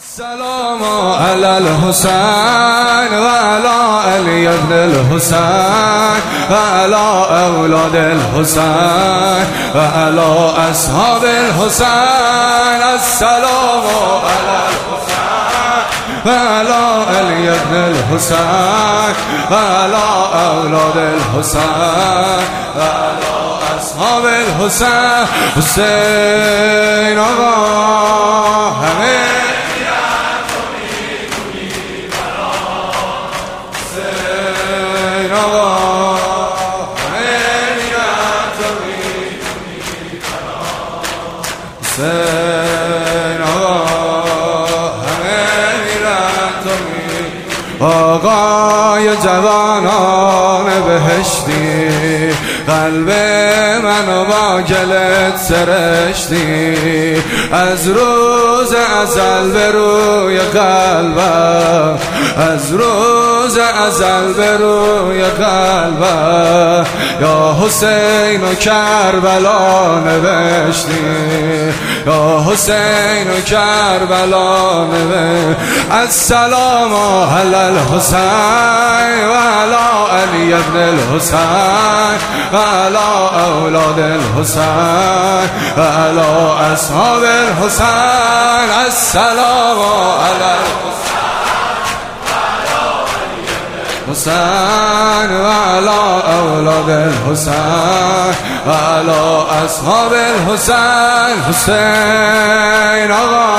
السلام علی الحسین و علی علی ابن الحسین و علی اولاد الحسین و علی اصحاب الحسین. السلام علی الحسین و علی علی ابن الحسین و علی اولاد الحسین و علی اصحاب الحسین. حسین آقا همه آقای جوانان بهشتی، قلب منو با گلت سرشتی. از روز ازل به روی قلبم، از روز ازل به روی قلبم یا حسین و کربلا نوشتی، یا حسین و کربلا نوشتی. السلام علی الحسین و علی علی ابن الحسین و علی اولاد الحسین و علی اصحاب الحسین. السلام علی الحسین و علی اولاد الحسین و علی اصحاب الحسین. حسین آقا